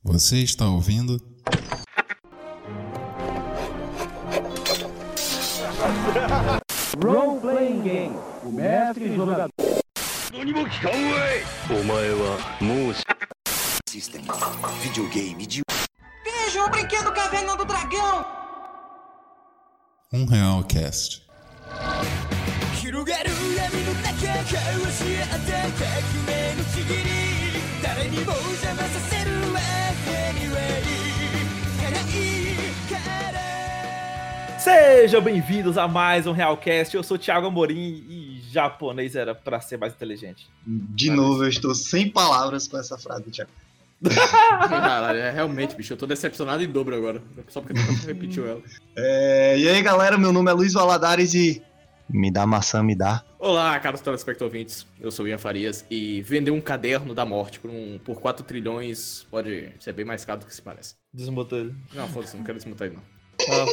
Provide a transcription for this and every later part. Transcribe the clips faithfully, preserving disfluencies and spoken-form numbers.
Você está ouvindo? Role Playing Game, o mestre e jogador. System, videogame de... Veja o brinquedo Caverna do Dragão! Um Real Cast. Sejam bem-vindos a mais um Realcast. Eu sou o Thiago Amorim e japonês era pra ser mais inteligente. De novo, eu estou sem palavras com essa frase, Thiago. Caralho, é realmente, bicho, eu tô decepcionado em dobro agora. Só porque tu repetiu ela. É, e aí, galera, meu nome é Luiz Valadares e... Me dá maçã, me dá. Olá, caros telespectadores, eu sou o Ian Farias e vender um caderno da morte por, um, por quatro trilhões pode ser bem mais caro do que se parece. Desmutou ele. Não, foda-se, não quero desmutar ele não. Ah,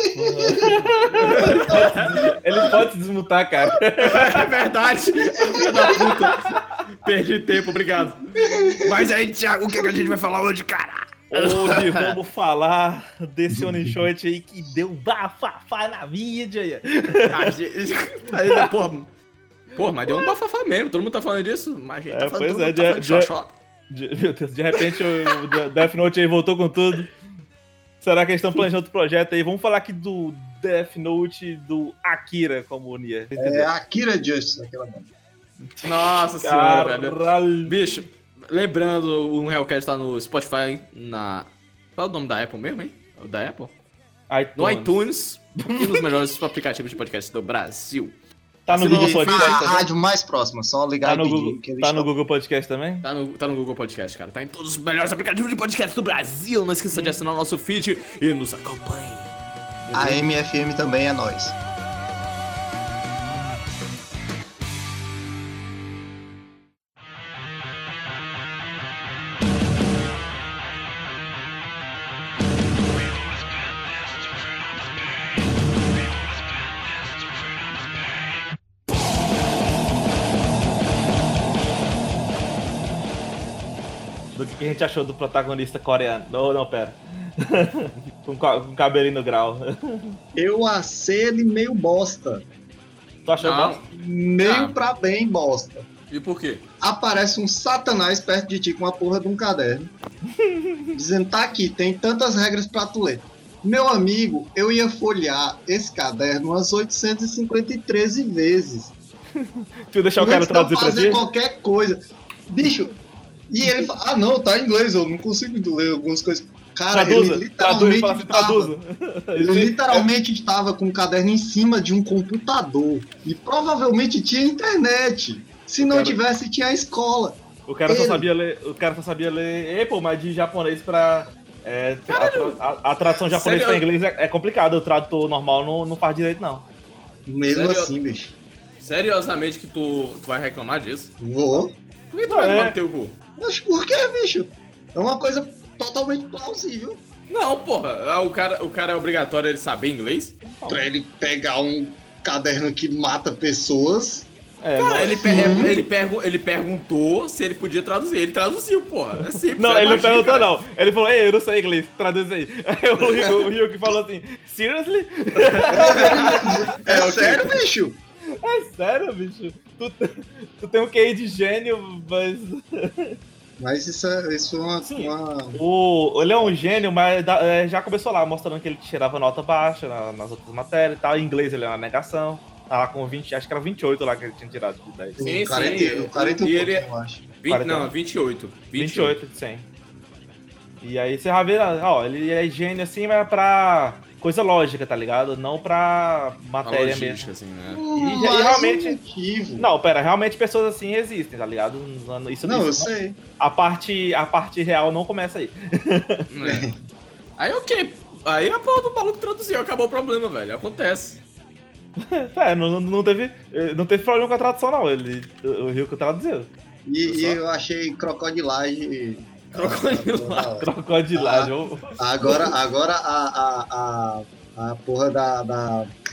ele pode se desmutar, cara. É verdade, filho da puta. Perdi tempo, obrigado. Mas aí, Thiago, o que, é que a gente vai falar hoje, cara? Hoje vamos falar desse Onishote aí que deu bafafá na mídia. Aí, porra, porra, mas deu um bafafá mesmo, todo mundo tá falando disso. Mas a gente tá É, falando, pois todo é, mundo tá de- falando de de- xoxó. De, meu Deus, de repente o Death Note aí voltou com tudo. Será que eles estão planejando outro projeto aí? Vamos falar aqui do Death Note do Akira, como o Nia. É Akira Justice, aquela banda. Nossa senhora, velho. Caralho. Bicho, lembrando, o Hellcat tá no Spotify, na... Qual é o nome da Apple mesmo, hein? O da Apple? No iTunes e nos melhores aplicativos de podcast do Brasil. Tá no Se Google não- Podcast A também? rádio mais próxima, só ligar Tá e no, pedir Google, que eles tá no estão- Google Podcast também? Tá no, tá no Google Podcast, cara. Tá em todos os melhores aplicativos de podcast do Brasil. Não esqueça de assinar o nosso feed e nos acompanhe. A M F M também é nós. Do que a gente achou do protagonista coreano? Não, não, pera. com, ca- com cabelinho no grau. Eu achei ele meio bosta. Tu achou Não. bom? Meio Ah. pra bem bosta. E por quê? Aparece um satanás perto de ti com a porra de um caderno. Dizendo, tá aqui, tem tantas regras pra tu ler. Meu amigo, eu ia folhear esse caderno umas oitocentas e cinquenta e três vezes. Tu ia deixar o cara Antes de eu traduzir pra fazer ti? qualquer coisa. Bicho, e ele fala, ah não, tá em inglês, eu não consigo ler algumas coisas. Cara, Traduza, ele traduz, literalmente fala assim, tava, traduza. ele literalmente estava com o caderno em cima de um computador. E provavelmente tinha internet. Se não Cara- tivesse, tinha a escola. O cara só Ele- sabia ler, o cara só sabia ler, Ei, pô, mas de japonês pra... É, a, a- a tradução japonês Sério? pra inglês é, é complicado, o tradutor normal não, não faz direito, não. Mesmo Sério? assim, bicho. Seriosamente que tu, tu vai reclamar disso? Vou. Por que tu Não, vai é. reclamar do teu cu? Mas por que, bicho? É uma coisa totalmente plausível. Não, porra. Ah, O cara, o cara é obrigatório ele saber inglês? Pra ele pegar um caderno que mata pessoas. É, Cara, não, ele, per- ele, pergu- ele perguntou se ele podia traduzir. Ele traduziu, porra. É simples. não, é ele não magia, perguntou, cara. não. Ele falou, ei, eu não sei inglês, traduz aí. Aí o Rio, o Rio que falou assim, seriously? É, ok. sério, bicho? É sério, bicho? Tu, tu tem um Q I de gênio, mas... Mas isso é, isso é uma, Sim. uma- O, ele é um gênio, mas da- é, já começou lá, mostrando que ele tirava nota baixa na- nas outras matérias e tal. Em inglês ele é uma negação. Tá lá com vinte, acho que era vinte e oito lá que ele tinha tirado de dez. Sim, o quarenta, sim. o quarenta e um E ele- pouquinho, eu acho. vinte, quarenta. não, vinte e oito. vinte e oito de cem. E aí você vai ver, ó, ele é gênio assim, mas pra coisa lógica, tá ligado? Não pra matéria mesmo. Logística, assim, né? E- e Mais realmente- um motivo. Não, pera, realmente pessoas assim existem, tá ligado? Isso, Não, eu isso, sei. a parte, a parte real não começa aí. É. Aí ok. Aí a porra do maluco traduziu, acabou o problema, velho. Acontece. É, não, não- não teve, não teve problema com a tradução, não. Ele, o Rio que traduziu. E, e eu achei crocodilagem. Crocodilagem. Crocodilagem. ô. Agora, agora a, a, a, a porra da, da,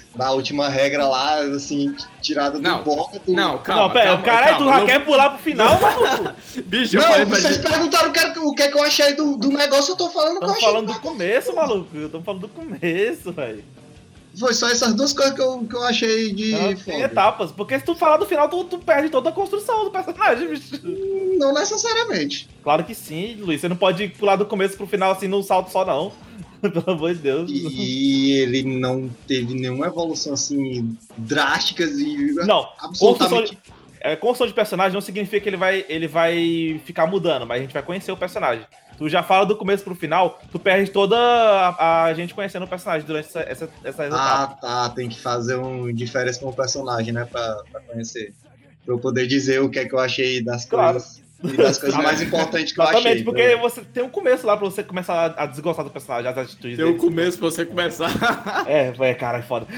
da última regra lá, assim, tirada do Não, boca. Do... Não, calma, Não, pera, calma, caralho, tu calma, já não- quer pular pro final, maluco? Bicho, eu Não, falei pra vocês gente... perguntaram o que, o que é que eu achei do, do negócio, eu tô falando o que eu Estamos achei. falando do começo, maluco. Estamos falando do começo, velho. Foi só essas duas coisas que eu, que eu achei de Não, tem foda. etapas. Porque se tu falar do final, tu, tu perde toda a construção do personagem, bicho. Não necessariamente. Claro que sim, Luiz. Você não pode pular do começo pro final assim num salto só, não. Pelo amor de Deus. E ele não teve nenhuma evolução assim drástica e Não, construção absolutamente. de, é, construção de personagem não significa que ele vai, ele vai ficar mudando, mas a gente vai conhecer o personagem. Tu já fala do começo pro final, tu perde toda a, a gente conhecendo o personagem durante essa, essa, essa etapa. Ah, tá. Tem que fazer um diferença com o personagem, né? Pra, pra conhecer. Pra eu poder dizer o que é que eu achei das Claro. coisas. E das coisas mais importantes que eu achei. Exatamente, porque então. você tem um começo lá pra você começar a, a desgostar do personagem, as atitudes Tem o dele. começo pra você começar. É, é, cara, é foda.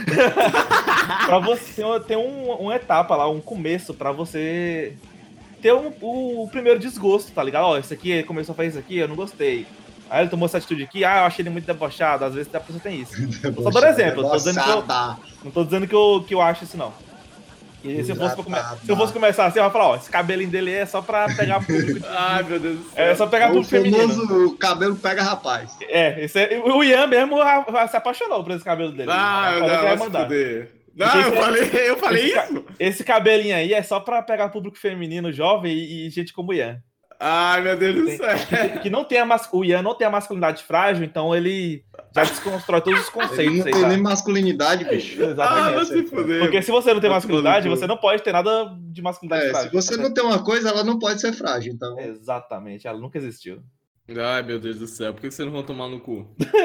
Pra você tem um, uma etapa lá, um começo pra você ter um, o, o primeiro desgosto, tá ligado? Ó, esse aqui, ele começou a fazer isso aqui, eu não gostei. Aí ele tomou essa atitude aqui, ah, eu achei ele muito debochado, às vezes a pessoa tem isso. Eu só dando exemplo, tô dizendo que eu, Debochada. não tô dizendo que eu, que eu acho isso não. E se eu, fosse pra come- se eu fosse começar assim, eu ia falar, ó, esse cabelinho dele é só pra pegar público. Ai, meu Deus do céu. É só pegar O público feminino. famoso cabelo pega rapaz. É, esse é, o Ian mesmo a- a- se apaixonou por esse cabelo dele. Ah, Falou não, que ia vai se mandar. fuder. Não, Esse- eu falei, eu falei esse, ca- isso. esse cabelinho aí é só pra pegar público feminino, jovem e, e gente como o Ian. Ai, meu Deus do Tem- céu. Que, que não tem a mas... O Ian não tem a masculinidade frágil, então ele já desconstrói todos os Ele conceitos não aí, tem tá? nem masculinidade, bicho. Ah, vai Exatamente. se fuder. Porque se você não tem Vai masculinidade, tomar no cu. você não pode ter nada de masculinidade É, se frágil. você não tem uma coisa, ela não pode ser frágil, então. Exatamente, ela nunca existiu. Ai, meu Deus do céu. Por que vocês não vão tomar no cu?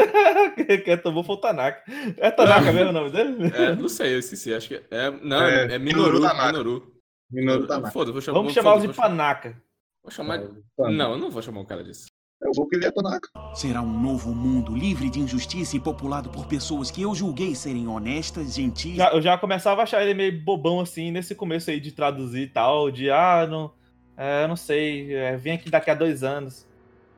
Quem tomou foi o Tanaka. É Tanaka mesmo o nome dele? É, não sei, eu esqueci. Acho que é. Não, É, é, é Minoru. Minoru Tanaka. Minoru. Minoru Tanaka. Foda, vou chamar Vamos chamá-lo de foda, vou chamar- Panaka. Vou chamar. Tanaka. Não, eu não vou chamar o cara disso. Eu vou que ele é Tanaka. Será um novo mundo livre de injustiça e populado por pessoas que eu julguei serem honestas, gentis. Já- eu já começava a achar ele meio bobão assim, nesse começo aí de traduzir e tal, de ah, não, é, eu não sei, é, vem aqui daqui a dois anos.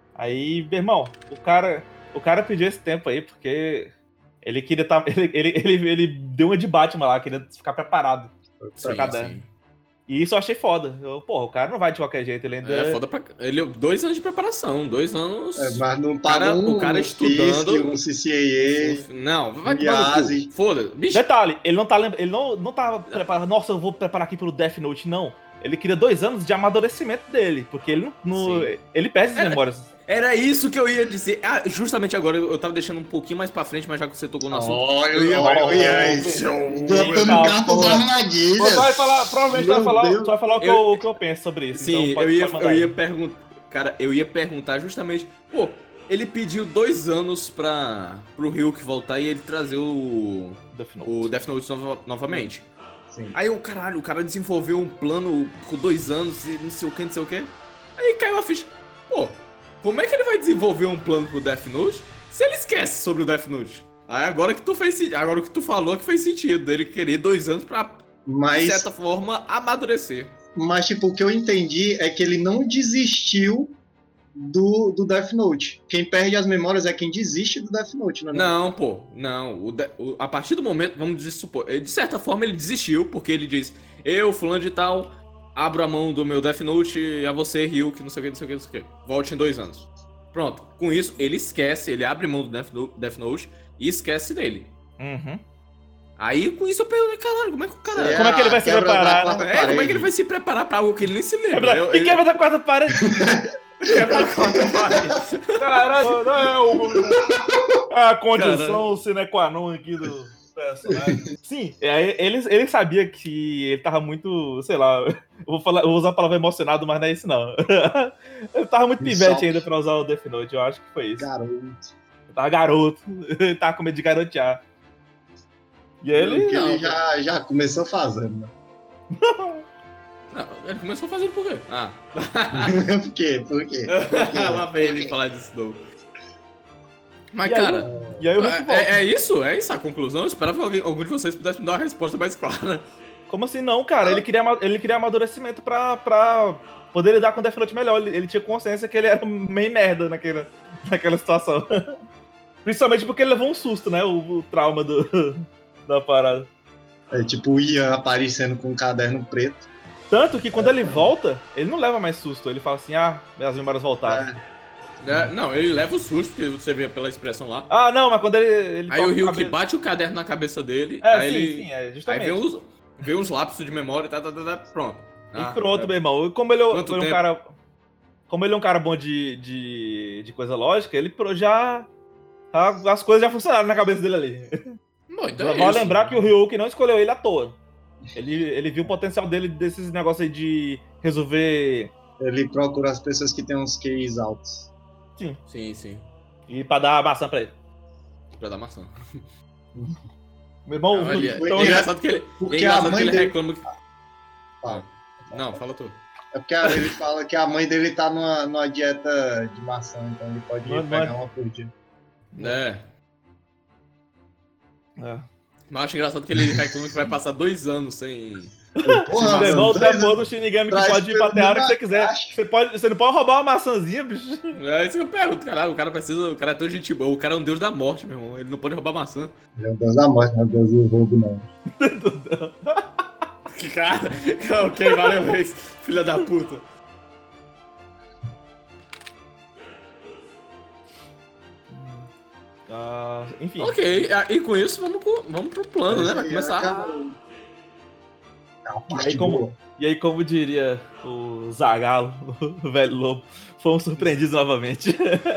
Aí, meu irmão, o cara, o cara pediu esse tempo aí porque ele queria tá, ele, ele, ele, ele deu uma de Batman lá, queria ficar preparado. Sim, cada- sim. E isso eu achei foda. Eu, porra, o cara não vai de qualquer jeito, ele ainda. É foda pra. Ele dois anos de preparação, dois anos. É, mas não Cara, pagou o cara um estudando- F I S, um C C Não, vai Um tomar no Yase. cu. Foda. Bicho, Detalhe, ele não tá lembra- ele não, não tava preparado. Nossa, eu vou preparar aqui pelo Death Note, não. Ele queria dois anos de amadurecimento dele, porque ele não. Sim. Ele perde as É, memórias. era isso que eu ia dizer. Ah, justamente agora eu eu tava deixando um pouquinho mais pra frente, mas já que você tocou no E. assunto. Olha, olha, olha isso. Botando Tá, cartas porra. armadilhas. Tu vai falar, provavelmente tu vai Meu falar, Deus. tu vai falar o, que eu, o que eu penso sobre isso. Sim, então pode- eu ia, pode mandar eu aí. ia perguntar. Cara, eu ia perguntar justamente. Pô, ele pediu dois anos pra, pro Ryuk voltar e ele trazer o. Death Note. O Death Note nova- novamente. Sim. Aí o caralho, o cara desenvolveu um plano com dois anos e não sei o que, não sei o que. Aí caiu a ficha. Pô, como é que ele vai desenvolver um plano pro Death Note se ele esquece sobre o Death Note? Aí agora que tu fez sen- agora que tu falou que fez sentido dele querer dois anos pra, de Mas, certa forma, amadurecer. mas, tipo, o que eu entendi é que ele não desistiu do, do Death Note. Quem perde as memórias é quem desiste do Death Note, não é? Não, pô, não. O de- o- a partir do momento, vamos dizer, supor, ele, de certa forma ele desistiu, porque ele diz, eu, fulano de tal, abro a mão do meu Death Note e a você, Ryuk, não sei o que, não sei o que, não sei o que. Volte em dois anos. Pronto. Com isso, ele esquece, ele abre mão do Death No- Death Note e esquece dele. Uhum. Aí, com isso, eu pergunto, caralho, como é que o cara... É Como é que ele vai se quebra da preparar, quarta né? É, como é que parede. ele vai se preparar pra algo que ele nem se lembra? Quebra- Eu- E ele- quebra da quarta parede. quebra a quarta parede. Caralho, não é o... a condição sine qua non aqui do personagem. Sim, é, ele, ele sabia que ele tava muito, sei lá, eu vou, falar, eu vou usar a palavra emocionado, mas não é isso não. Ele tava muito pivete Só- ainda pra usar o Death Note, eu acho que foi isso. Garoto. Ele tava garoto, ele tava com medo de garotear. E ele... Porque não, ele já, já começou fazendo, né? Não, ele começou fazendo por quê? Ah. Por quê? Por quê? Lá vem ele falar disso novo. Mas, E aí, cara... E aí o Hulk volta. É, é isso? É isso a conclusão? Eu esperava que alguém, algum de vocês pudesse me dar uma resposta mais clara. Como assim não, cara? Ele queria, ama- ele queria amadurecimento pra, pra poder lidar com o Death Note melhor. Ele, ele tinha consciência que ele era meio merda naquela, naquela situação. Principalmente porque ele levou um susto, né? O, o trauma do, da parada. É tipo o Ian aparecendo com um caderno preto. Tanto que quando ele volta, ele não leva mais susto. Ele fala assim, ah, as memórias voltaram. É. É, não, ele leva o susto, porque você vê pela expressão lá. Ah, não, mas quando ele... ele Aí toca o Ryuk cabeça- bate o caderno na cabeça dele, É, aí sim, ele... sim, é, Aí justamente. vê uns, vê uns lapsos de memória, tá, tá, tá, tá, pronto. E Ah, pronto, é. meu irmão. E Como ele, é- Quanto ele é um tempo? cara... Como ele é um cara bom de, de, de coisa lógica, ele pro- já... já- As coisas já funcionaram na cabeça dele ali. Bom, então é Vale isso. lembrar que o Ryuk não escolheu ele à toa. Ele, ele viu o potencial dele desses negócios aí de resolver... Ele procura as pessoas que têm uns Q Is altos. Sim, sim. E pra dar a maçã pra ele. Pra dar maçã. Meu irmão... Não, ele- então, é engraçado que ele, Porque é engraçado a mãe que ele dele- reclama que... Fala. Não, fala tu. É porque a- ele fala que a mãe dele tá numa, numa dieta de maçã, então ele pode Não, pegar não é- uma por dia. É. É. Mas acho engraçado que ele reclama que vai passar dois anos sem... Porra, Meu irmão, mano, tem amor do Shinigami que Traz pode ir pra pelo terra que menos você a quiser. caixa. Você, pode, você não pode roubar uma maçãzinha, bicho. É isso que eu pergunto, caralho. O cara precisa... O cara é tão gente boa. O cara é um deus da morte, meu irmão. Ele não pode roubar maçã. Meu Deus da morte, meu Deus do roubo, não. Cara, ok, valeu, vez. Filha da puta. Ah, enfim. Ok, e com isso vamos pro, vamos pro plano, né? Vai começar... É uma E parte aí, como, boa. e aí, como diria o Zagalo, o velho lobo, fomos surpreendidos novamente.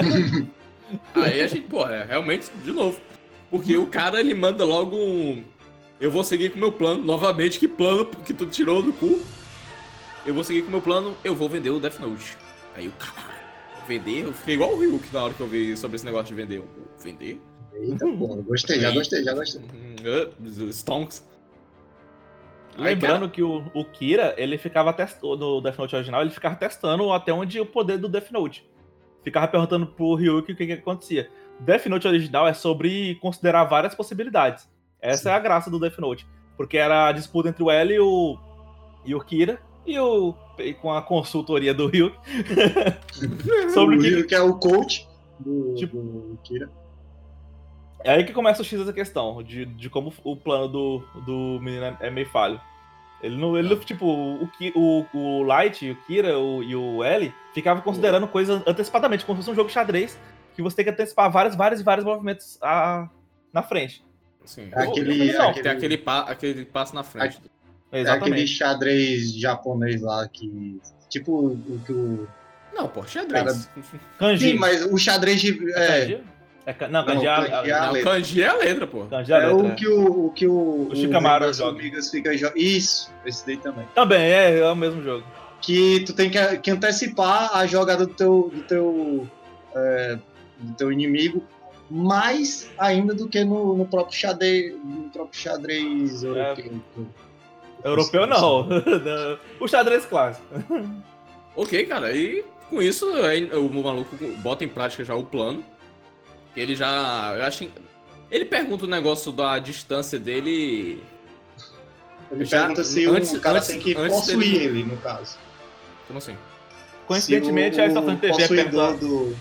Aí a gente, pô, é, realmente, de novo. Porque o cara, ele manda logo um... Eu vou seguir com o meu plano. Novamente, que plano que tu tirou do cu? Eu vou seguir com o meu plano, eu vou vender o Death Note. Aí o caralho, vender? Eu fiquei igual o Ryuk na hora que eu vi sobre esse negócio de vender. Eu, vender? Eita, porra, gostei, já gostei, já gostei. Hum, Stonks. Aí, Lembrando que o, o Kira, ele ficava testando, no Death Note original, ele ficava testando até onde o poder do Death Note. Ficava perguntando pro Ryuk o que, que acontecia. Death Note original é sobre considerar várias possibilidades. Essa Sim. é a graça do Death Note. Porque era a disputa entre o L e o, e o Kira, e, o, e com a consultoria do Ryuk. sobre O o que, Ryu, que é o coach do, Tipo- do Kira. É aí que começa o X dessa questão, de, de como o plano do, do menino é, é meio falho. Ele não, ele, não- tipo, o, Ki- o, o Light, o Kira o, e o L ficavam considerando coisas antecipadamente, como se fosse um jogo de xadrez, que você tem que antecipar vários, vários e vários movimentos a, na frente. Sim. É aquele- não, aquele- Tem aquele, pa, aquele passo na frente. É aquele Exatamente. xadrez japonês lá que. Tipo o que o. Não, pô, xadrez. Kanji. Sim, mas o xadrez de. É, Kanji? É, kan- não, Não, Kanji é a- kanji é a- Não, letra. kanji é a letra, pô. Kanji é a é letra, o que o, o que o. O Shikamaru das joga. formigas fica jo- Isso, esse daí também. Também, é, é o mesmo jogo. Que tu tem que, que antecipar a jogada do teu. Do teu, é, do teu inimigo. Mais ainda do que no, no próprio xadrez. No próprio xadrez europeu. Europeu não. O xadrez clássico. Ok, cara, e com isso aí, o maluco bota em prática já o plano. Ele já. Eu acho. Ele pergunta o negócio da distância dele. Ele Já- pergunta se antes- o cara antes- tem que antes possuir dele- ele, no caso. Como assim? Coincidentemente, Se a o- estação de T V o é possuidor perto do,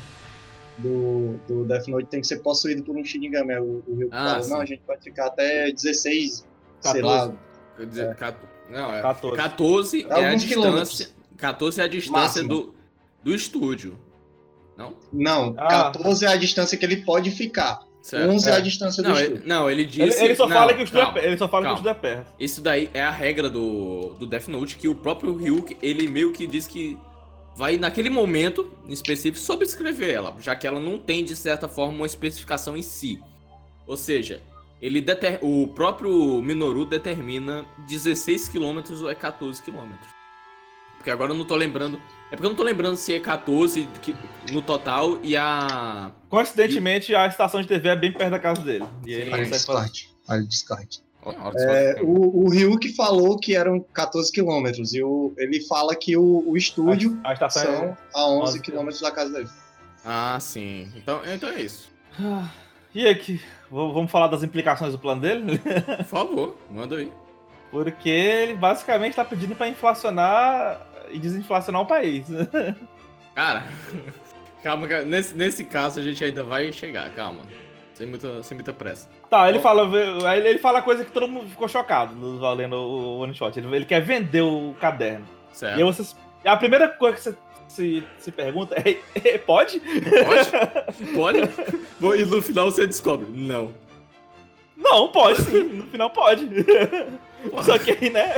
do, do Death Note tem que ser possuído por um Shinigami. Aí O, o Ryuk Ah, fala, sim. não, a gente pode ficar até dezesseis, sei quatorze. lá. Quer dizer, quatorze. Não, é. quatorze. quatorze é a Alguns distância. quilômetros. quatorze é a distância Máximo. do, do estúdio. Não? Não, Ah. quatorze é a distância que ele pode ficar. Certo. onze é. É. a distância do Não, ele, estúdio. não, ele Ele, disse. ele só não, fala que o estudo é, calma. pe- ele só fala que o calma. estudo é perto. Isso daí é a regra do, do Death Note, que o próprio Ryuk, ele meio que diz que vai, naquele momento, em específico, sobrescrever ela, já que ela não tem, de certa forma, uma especificação em si. Ou seja, ele deter, o próprio Minoru determina dezesseis quilômetros ou é quatorze quilômetros. Porque agora eu não tô lembrando... É porque eu não tô lembrando se é quatorze que- no total e a... Coincidentemente, a estação de T V é bem perto da casa dele. E ele Sim. não Olha o consegue fazer. descarte. Olha o descarte. Olha, olha É, só. o, o Ryuk falou que eram quatorze quilômetros. E o, ele fala que o, o estúdio A, a estação são é... a onze onze quilômetros da casa dele. Ah, sim. Então, então é isso. Ah, E aqui, v- vamos falar das implicações do plano dele? Por favor, manda aí. Porque ele basicamente tá pedindo pra inflacionar e desinflacionar o país. Cara, calma, cara. Nesse, nesse caso a gente ainda vai chegar, calma. Sem muita, sem muita pressa. Tá, ele fala, aí ele fala coisa que todo mundo ficou chocado lendo o one shot. Ele, ele quer vender o caderno. Certo. E aí vocês, a primeira coisa que você se, se pergunta é, é: pode? Pode? Pode? E no final você descobre. Não. Não, pode sim. No final pode. Só que aí, né?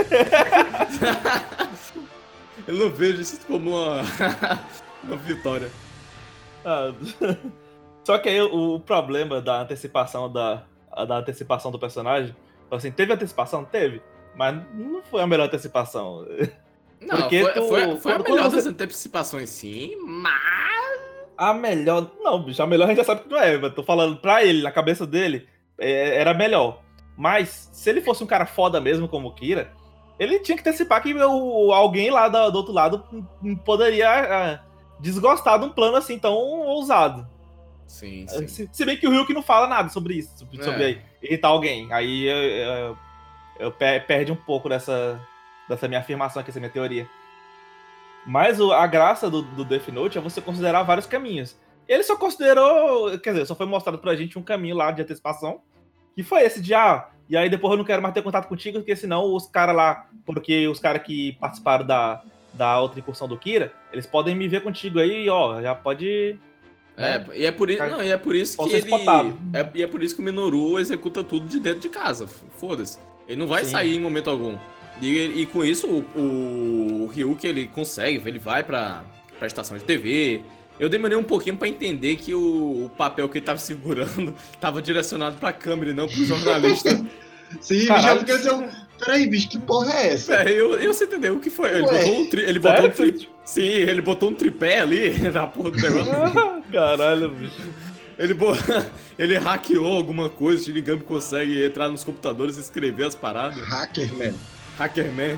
Eu não vejo isso como uma, uma vitória. Ah, só que aí o, o problema da antecipação da, da antecipação do personagem, assim, teve antecipação? Teve, mas não foi a melhor antecipação. Não, Porque foi, tu, foi, foi a quando, melhor quando das você... antecipações, sim, mas... A melhor... Não, bicho, a melhor a gente já sabe que não é, mas tô falando pra ele, na cabeça dele, é, era melhor. Mas, se ele fosse um cara foda mesmo, como o Kira, ele tinha que antecipar que o, alguém lá do, do outro lado poderia é, desgostar de um plano assim tão ousado. Sim, sim. Se, se bem que o Ryuk não fala nada sobre isso, sobre, sobre É. irritar alguém. Aí eu, eu, eu per- perde um pouco dessa, dessa minha afirmação aqui, essa minha teoria. Mas o, a graça do, do Death Note é você considerar vários caminhos. Ele só considerou, quer dizer, só foi mostrado pra gente um caminho lá de antecipação, que foi esse de, ah, e aí depois eu não quero mais ter contato contigo, porque senão os caras lá, porque os caras que participaram da, da outra incursão do Kira, eles podem me ver contigo aí, ó, já pode... É, né? e é por isso, não, e é por isso que Pode ser ele... spotado. É, e é por isso que o Minoru executa tudo de dentro de casa, foda-se. Ele não vai Sim. sair em momento algum. E, e com isso, o, o, o Ryuk, ele consegue, ele vai pra, pra estação de T V. Eu demorei um pouquinho pra entender que o, o papel que ele tava segurando tava direcionado pra câmera e não pro jornalista. Sim, Caralho. bicho, eu fiquei assim, peraí, bicho, que porra é essa? É, eu, eu sei entender o que foi. Ele Ué. botou um, tri, ele botou um Sério? tri, Sim, ele botou um tripé ali na porra do negócio. Caralho, bicho. Ele, bo... ele hackeou alguma coisa, o Shinigami consegue entrar nos computadores e escrever as paradas. Hacker, man. Hackerman.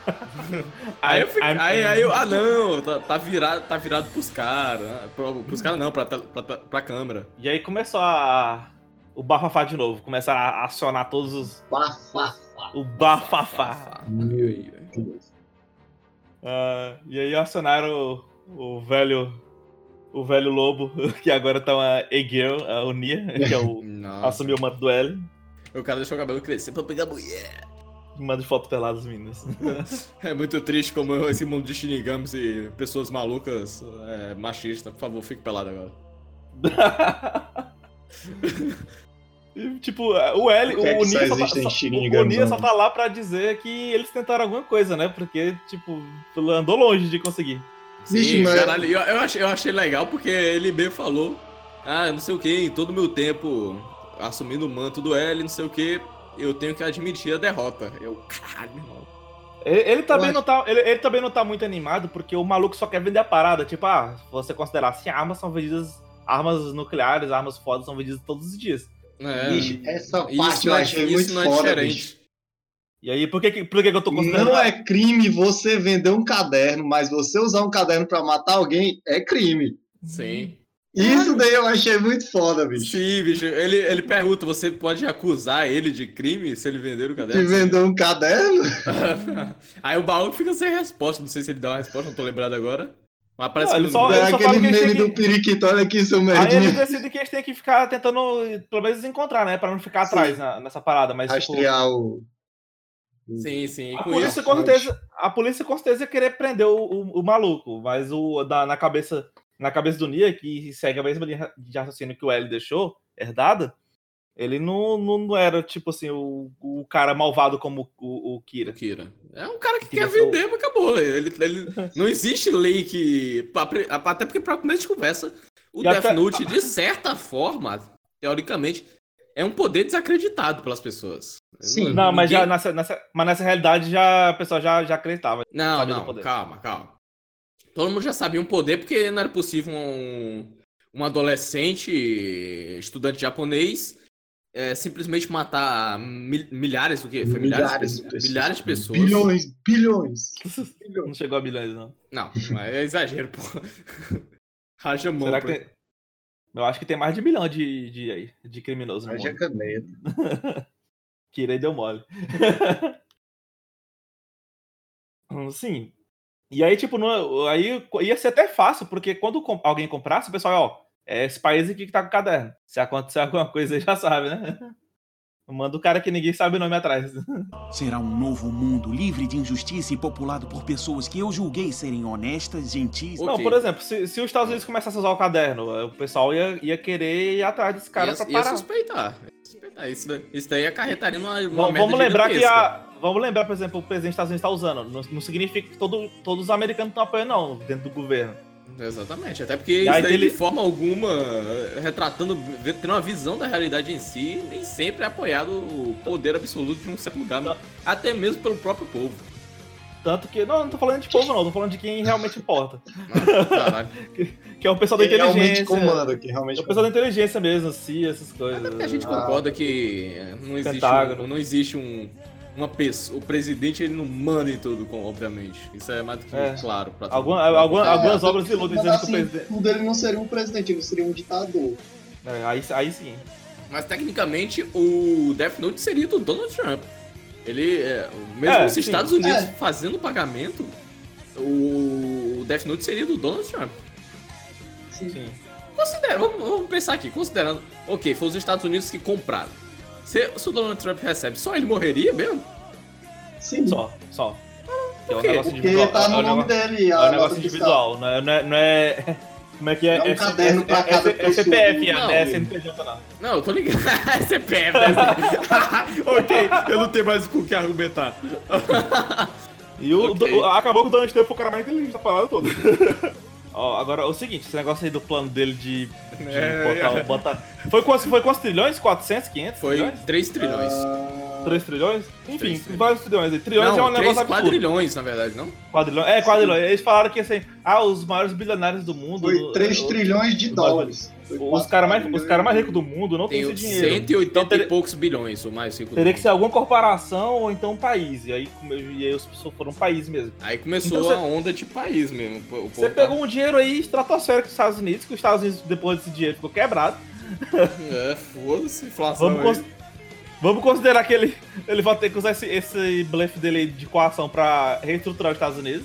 Aí eu fiquei, aí, aí eu, ah não, tá, tá virado, tá virado pros caras. Pro, pros caras não, pra, pra, pra, pra câmera. E aí começou a... o bafafá de novo. Começa a acionar todos os... Bafafá. o bafafá. Meu Deus. Ah, e aí acionaram o, o velho... o velho lobo, que agora tá uma E-Girl, a Unia, que é o... Nossa. assumiu o manto do L. O cara deixou o cabelo crescer pra pegar mulher. Manda foto peladas, meninas. É muito triste como esse mundo de Shinigamis e pessoas malucas, é, machistas. Por favor, fique pelado agora. E, tipo, o L, Por que é o que só Nia só, tá, existem só, Shinigami, o Nia só não? tá lá pra dizer que eles tentaram alguma coisa, né? Porque, tipo, andou longe de conseguir. Vixe, Sim, mas- caralho, eu, eu, achei, eu achei legal porque ele mesmo falou, ah, não sei o que, em todo o meu tempo assumindo o manto do L, não sei o que, eu tenho que admitir a derrota. Eu, caralho, irmão. Ele, ele também Eu não tá, ele, ele também não tá muito animado porque o maluco só quer vender a parada. Tipo, ah, se você considerar assim, armas são vendidas, armas nucleares, armas fodas são vendidas todos os dias. É, Bicho, essa isso parte eu não é- achei isso muito não é foda, diferente. bicho. E aí, por que, que- por que, que eu tô considerando? Não é crime você vender um caderno, mas você usar um caderno pra matar alguém é crime. Sim. Isso daí eu achei muito foda, bicho. Sim, bicho. Ele, ele pergunta, você pode acusar ele de crime se ele vender o De caderno? vender um caderno? Aí o baú fica sem resposta. Não sei se ele dá uma resposta, não tô lembrado agora. Mas parece Não, que ele só- É ele aquele fala que meme chega- do periquito, olha aqui, seu Aí merdinha. eles decidem que eles têm que ficar tentando, pelo menos, encontrar, né? Pra não ficar Sim. atrás na- nessa parada. Mas, tipo, Rastrear o... Sim, sim. a Com polícia, isso, com certeza, a polícia com certeza ia querer prender o, o, o maluco, mas o, da, na, cabeça, na cabeça do Nia, que segue a mesma linha de raciocínio que o L deixou, herdada, ele não, não, não era, tipo assim, o, o cara malvado como o, o Kira. o Kira. É um cara que Queria quer ser o- vender, mas acabou. Ele, ele, não existe lei que. Até porque, pra começo de conversa, o E Death até- Note, de certa forma, teoricamente, é um poder desacreditado pelas pessoas. Sim. Não, mas, Ninguém- já nessa, nessa, mas nessa realidade já, a pessoa já, já acreditava. Não, sabia do não, poder. calma, calma. Todo mundo já sabia um poder, porque não era possível um, um adolescente, estudante japonês, é, simplesmente matar mil- milhares, o quê? Foi milhares, Milhares de de pessoas? pessoas. Milhares de pessoas. Bilhões, bilhões. Não chegou a bilhões, não. Não, mas é exagero, pô. Haja mão. Será pra- que tem... Eu acho que tem mais de bilhão de, de, de criminosos no Haja mundo. caneta. Kira aí deu mole. Sim. E aí, tipo, no, aí ia ser até fácil, porque quando com- alguém comprasse, o pessoal, ó, é esse país aqui que tá com o caderno. Se acontecer alguma coisa, aí já sabe, né? Manda o cara que ninguém sabe o nome atrás. Será um novo mundo livre de injustiça e populado por pessoas que eu julguei serem honestas, gentis. Não, Ok. por exemplo, se, se os Estados Unidos começassem a usar o caderno, o pessoal ia, ia querer ir atrás desse cara ia, pra ia parar. suspeitar. Ia suspeitar. Isso, daí- isso daí acarretaria numa, numa Vamos, merda vamos lembrar que gigantesca. a. Vamos lembrar, por exemplo, o presidente dos Estados Unidos está usando. Não, não significa que todo, todos os americanos estão apoiando, não, dentro do governo. Exatamente, até porque E isso aí daí ele- de forma alguma, retratando, tendo uma visão da realidade em si, nem sempre é apoiado o poder absoluto de um certo lugar, Não. até mesmo pelo próprio povo. Tanto que. Não, não tô falando de povo, não, tô falando de quem realmente importa. Ah, caralho. Que é o pessoal da Que realmente inteligência. comanda, que realmente É o pessoal da inteligência mesmo, C I A, essas coisas. Até porque a gente Ah. concorda que não existe, Pentágono. um, não existe um, uma pessoa, o presidente ele não manda em tudo, com- obviamente. Isso é mais do que É. claro pra todo Alguma, mundo. alguma, É, algumas até obras porque, iludem mas dizendo que o assim, presidente. tudo ele não seria um presidente, ele seria um ditador. É, aí, aí sim. Mas tecnicamente o Death Note seria do Donald Trump. Ele, é, mesmo É, os sim. Estados Unidos É. fazendo o pagamento, o Death Note seria do Donald Trump. sim. Considera, vamos, vamos pensar aqui, considerando, ok, foi os Estados Unidos que compraram. Se, se o Donald Trump recebe, só ele morreria mesmo? Sim. Só, só. Que é um quê? negócio Porque individual. tá é no um nome negócio, dele. é a um nota negócio fiscal. individual, não é, não é, não é- Como é que é? É um é, caderno é, pra é, cada é, é C P F, pessoa. não é Não. C N P J, não. Não, eu tô ligado. C P F, né? Ok, eu não tenho mais com o que argumentar. E o, Ok. do- acabou que o Donald Trump foi o cara mais inteligente da parada toda. Ó, agora, o seguinte, esse negócio aí do plano dele de, de É, botar, é. botar... Foi quantos, foi quantos trilhões? quatrocentos, quinhentos Foi trilhões? três trilhões. Ah, três trilhões? Enfim, três trilhões. vários trilhões aí. Trilhões é um Não, três negócio absurdo. quadrilhões, na verdade, não? Quadrilhões. É, quadrilhões. Eles falaram que assim, ah, os maiores bilionários do mundo. Foi três o- trilhões de o- dólares. Foi Os quatro caras mais, os trilhões cara mais de- ricos do mundo não tem Tem esse dinheiro. cento e oitenta Então, teria, e poucos bilhões, o mais rico do teria que mundo. ser alguma corporação ou então um país. E aí, come- e aí as pessoas foram um país mesmo. Aí começou Então, a onda de país mesmo. O povo Você tá- pegou um dinheiro aí estratosférico dos Estados Unidos, que os Estados Unidos, depois desse dinheiro, ficou quebrado. É, foda-se, inflação Vamos, aí. cons- vamos considerar que ele, ele vai ter que usar esse, esse blefe dele de coação pra reestruturar os Estados Unidos.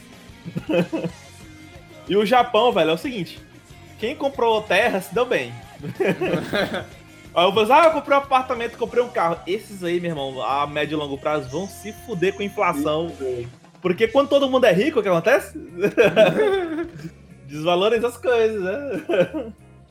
E o Japão, velho, é o seguinte: quem comprou terra se deu bem. Aí eu vou dizer, ah, eu comprei um apartamento, comprei um carro. Esses aí, meu irmão, a médio e longo prazo vão se fuder com inflação. Porque quando todo mundo é rico, o que acontece? Desvaloriza as coisas, né?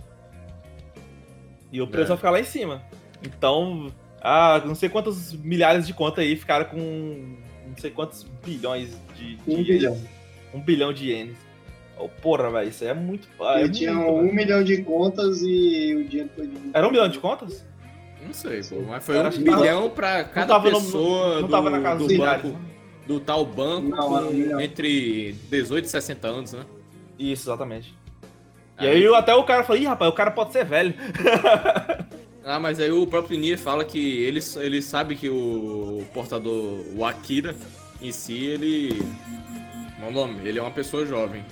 E o preço É. vai ficar lá em cima. Então, ah, não sei quantas milhares de contas aí ficaram com não sei quantos bilhões de. de Um bilhão. Um bilhão de ienes. Oh, porra, velho, isso aí é muito. ah, É Ele tinha muito, um velho. milhão de contas e o dinheiro foi dividido. Era um milhão de contas? Não sei, pô, mas foi Era, um acho que tava- milhão pra cada tava no- pessoa não do, tava na casa do dos banco, milhares. do tal banco Não, era um com milhão. entre dezoito e sessenta anos, né? Isso, exatamente. E Aí- aí eu- até o cara falou, ih, rapaz, o cara pode ser velho. Ah, mas aí o próprio Nier fala que ele, ele sabe que o portador, o Akira, em si, ele... Qual é o nome? Ele é uma pessoa jovem.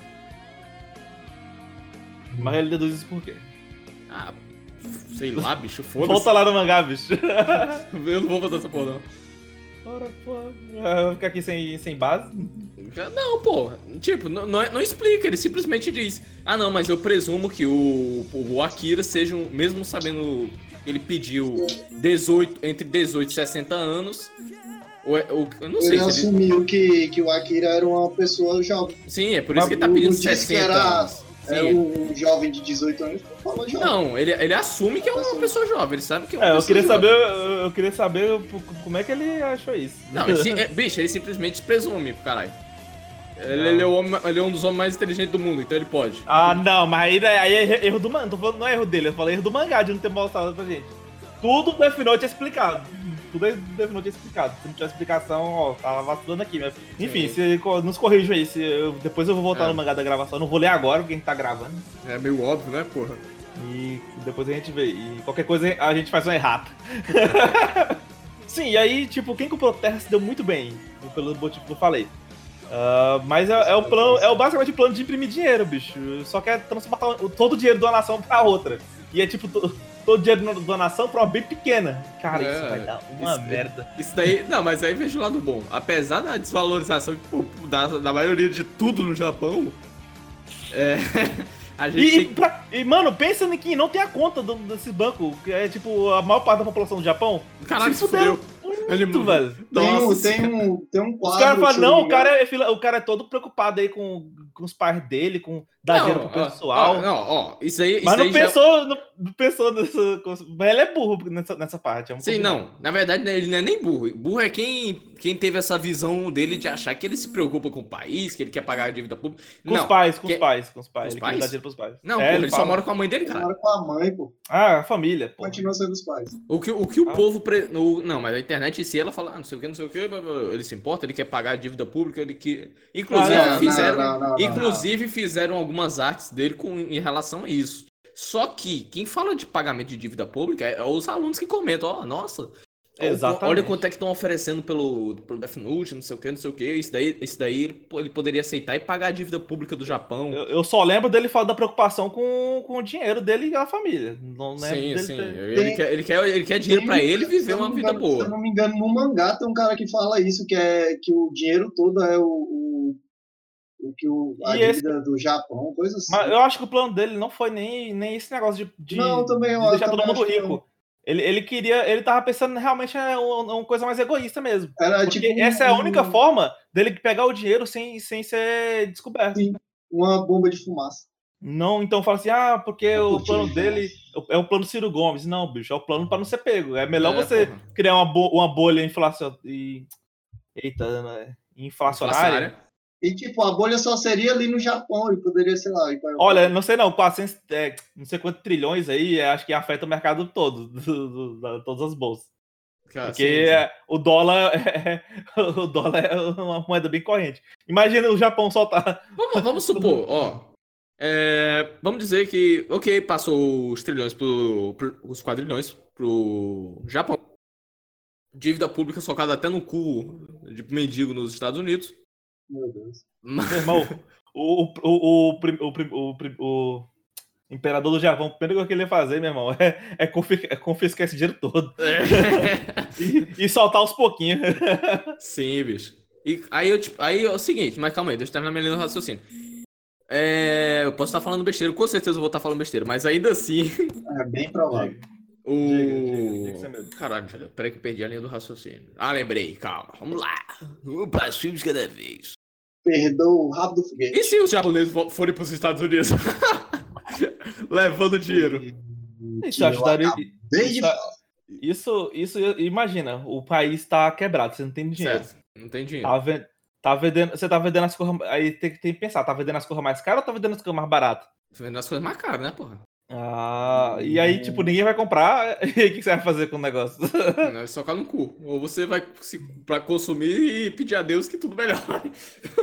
Mas ele deduz isso por quê? Ah, sei lá, bicho, foda-se. Volta lá no mangá, bicho. Eu não vou botar essa porra, não. Ora, pô, eu vou ficar aqui sem, sem base. Não, pô, tipo, não, não, é- não explica, ele simplesmente diz: ah, não, mas eu presumo que o, o Akira seja, um- mesmo sabendo que ele pediu dezoito, entre dezoito e sessenta anos, ou, é- ou- eu não sei Ele se ele... assumiu que, que o Akira era uma pessoa jovem. Sim, é por isso que ele tá Não pedindo disse que sessenta era- anos. Era Sim. um jovem de dezoito anos que fala jovem. Não, ele, ele assume que é uma pessoa jovem, ele sabe que é uma É, eu pessoa queria jovem. saber, eu, eu queria saber como é que ele achou isso. Não, ele, sim- é, bicho, ele simplesmente presume, caralho. Ele, ele é o homem- ele é um dos homens mais inteligentes do mundo, então ele pode. Ah, não, mas aí, aí é erro do mangá. Tô falando, não é erro dele, eu falei erro do mangá de não ter mostrado pra gente. Tudo Death Note é explicado. Tudo é Death Note é explicado. Se não tiver explicação, ó, tava vacilando aqui. Mas, enfim, se, co- nos corrijam aí. Se eu- depois eu vou voltar É. no mangá da gravação. Eu não vou ler agora, porque a gente tá gravando. É meio óbvio, né, porra? E depois a gente vê. E qualquer coisa a gente faz uma errata. Sim, e aí, tipo, quem comprou terra se deu muito bem. Pelo motivo que eu falei. Ah, mas é, é o plano, é o basicamente o plano de imprimir dinheiro, bicho. Só que é transportar todo o dinheiro de uma nação pra outra. E é tipo, to- todo o dinheiro de uma nação pra uma bem pequena. Cara, É, isso vai dar uma isso- merda. Isso daí, não, mas aí vejo o lado bom. Apesar da desvalorização pô, da, da maioria de tudo no Japão, é, A gente E, tem... pra- e, mano, pensa em que não tem a conta do, desse banco, que é tipo a maior parte da população do Japão. Caralho, se se fuderam fudeu. muito, Ele- velho. Tem um, Nossa, tem um, tem um Os quadro. caras falam, se eu não, me o cara, engano. é, fila- o cara é todo preocupado aí com, com os pais dele, com dar Não, dinheiro pro ó, pessoal. ó, Não, ó, isso aí. Mas isso não aí já- pensou, não, não pensou nessa coisa. Mas ele é burro nessa, nessa parte. vamos Sim, combinar. não. Na verdade, ele não é nem burro. Burro é quem, quem teve essa visão dele de achar que ele se preocupa com o país, que ele quer pagar a dívida pública. Com não. os pais, com que- os pais, com os pais. os Ele pais? quer dar dinheiro pros pais. Não, É, porra, ele, só fala. mora com a mãe dele, Ele cara. mora com a mãe, pô. Ah, a família, pô. Continua sendo os pais. O que o, que o Ah. povo. Pre... no- Não, mas a internet em si, ela fala, ah, não sei o que, não sei o que, ele se importa, ele quer pagar a dívida pública, ele que. Inclusive, Ah, não, fizeram. não, não, não, não. inclusive, fizeram algumas artes dele com, em relação a isso. Só que quem fala de pagamento de dívida pública é os alunos que comentam, ó, nossa. Exatamente. Olha quanto é que estão oferecendo pelo, pelo Death Note, não sei o que, não sei o que. Isso daí, isso daí pô, ele poderia aceitar e pagar a dívida pública do Japão. Eu, eu só lembro dele falar da preocupação com, com o dinheiro dele e a família. Não lembro Sim, dele sim. ter- Ele, quer, ele, quer, ele quer dinheiro pra ele Se viver eu não uma me vida engano- Se eu boa. não me engano, no mangá tem um cara que fala isso, que é que o dinheiro todo é o, o, o que o, a E esse- dívida do Japão, coisa assim. Mas eu acho que o plano dele não foi nem, nem esse negócio de, de, Não, também eu de deixar também todo mundo acho que rico. Ele, ele queria, ele tava pensando realmente em uma, uma coisa mais egoísta mesmo. Era Porque tipo essa é a um- única forma dele pegar o dinheiro sem, sem ser descoberto. Sim. uma bomba de fumaça. Não, então fala assim, ah, porque Eu o curti, plano né? dele é o plano Ciro Gomes. Não, bicho, é o plano para não ser pego. É melhor É, você porra. criar uma, bo- uma bolha inflacion... e... Eita, né? inflacionária. Inflacionária. E tipo, a bolha só seria ali no Japão, e poderia, sei lá. ir pra- Olha, não sei não, quatrocentos, é, não sei quantos trilhões aí, é, acho que afeta o mercado todo, do- do- da- todas as bolsas. Cara, Porque sim, sim. é, o dólar é, o dólar é uma moeda bem corrente. Imagina o Japão soltar. Vamos, vamos supor, ó. é, vamos dizer que, ok, passou os trilhões pro, pro- os quadrilhões pro Japão. Dívida pública socada até no cu de mendigo nos Estados Unidos. Meu Deus. Meu irmão, o, o, o, o, prim- o, prim- o, prim- o imperador do Japão, a primeira coisa que ele ia fazer, meu irmão, é, é, confi- é confiscar esse dinheiro todo. E, e soltar aos pouquinhos. Sim, bicho. E aí, eu, tipo, aí é o seguinte, mas calma aí, deixa eu terminar minha linha do raciocínio. É, eu posso estar falando besteira, com certeza eu vou estar falando besteira, mas ainda assim, É bem provável. o. Diga, diga, diga sem medo. Caralho, velho, peraí que eu perdi a linha do raciocínio. Ah, lembrei, calma, vamos lá. Um passinho de cada vez. Perdoa o rabo do foguete. E se os japoneses vo- forem para os Estados Unidos? Levando dinheiro. Isso Que eu ajudaria. acabei de Isso, falar. isso, isso, imagina, o país tá quebrado, você não tem dinheiro. Certo, não tem dinheiro. Tá, ven- tá vendendo, você tá vendendo as coisas. Aí tem, que- tem que pensar, tá vendendo as coisas mais caras ou tá vendendo as coisas mais baratas? Tô vendendo as coisas mais caras, né, porra? Ah, e aí, tipo, ninguém vai comprar. E aí, o que você vai fazer com o negócio? Não é socar no cu. Ou você vai se, pra consumir e pedir a Deus que tudo melhore.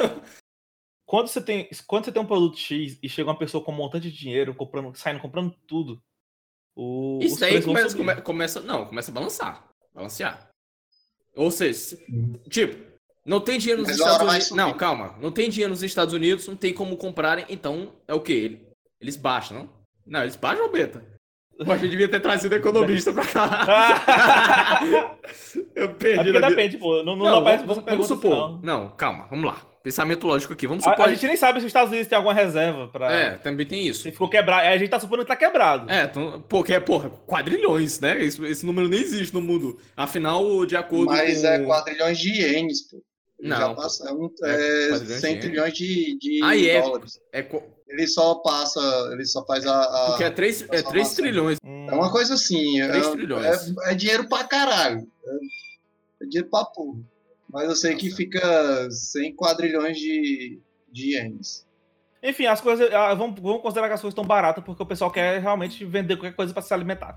Quando você tem, quando você tem um produto X e chega uma pessoa com um montante de dinheiro, comprando, saindo comprando tudo, o, Isso os daí preços vão começa, subir. come- começa. Não, começa a balançar. Balancear. Ou seja, se- tipo, não tem dinheiro nos Mas a hora Estados vai Unidos. subir. Não, calma. Não tem dinheiro nos Estados Unidos, não tem como comprarem, então é o quê? Eles baixam, não? Não, eles baixam ou beta? Pô, a gente devia ter trazido economista pra cá. Eu É perdi porque na vida. depende, pô. Não, não, Não, aparece vamos, você vamos pergunta, supor. não. Não, calma, vamos lá. Pensamento lógico aqui. Vamos A, supor. a gente nem sabe se os Estados Unidos tem alguma reserva pra. É, também tem isso. Se ficou quebrado. A gente tá supondo que tá quebrado. É, então, porque é, porra, quadrilhões, né? Esse, esse número nem existe no mundo. Afinal, de acordo Mas com... é quadrilhões de ienes, pô. Ele Não, já pô. passa, é, um, É é quadrilhões cem de trilhões de, de Ah, e é- dólares. É, co- Ele só passa, ele só faz a. a- porque é três é três trilhões. Hum, É uma coisa assim, é, três trilhões. é, é dinheiro pra caralho. É, é dinheiro pra porra. Mas eu sei que fica cem quadrilhões de, de ienes. Enfim, as coisas. ah, Vamos, vamos considerar que as coisas estão baratas porque o pessoal quer realmente vender qualquer coisa pra se alimentar.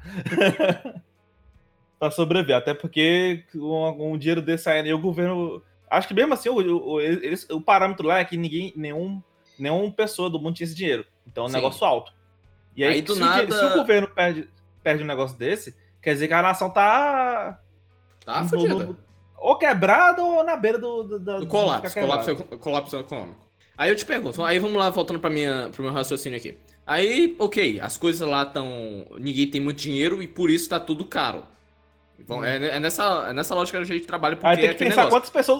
Pra sobreviver. Até porque um, um dinheiro desse aí, e o governo. Acho que mesmo assim, o, o, eles- o parâmetro lá é que ninguém, nenhum, nenhuma pessoa do mundo tinha esse dinheiro. Então é um Sim. negócio alto. E aí, Aí, do se, nada- o, di- se o governo perde, perde um negócio desse, quer dizer que a nação tá. Tá no- fodida. no- ou quebrada ou na beira do. do, do Do de colapso, ficar quebrado. colapso, colapso econômico. Aí eu te pergunto, aí vamos lá, voltando pra minha, pro meu raciocínio aqui. Aí, ok, as coisas lá estão... Ninguém tem muito dinheiro e por isso tá tudo caro. Bom, é, é nessa, é nessa lógica que a gente trabalha, porque Aí tem é que aquele pensar negócio. quantas pessoas,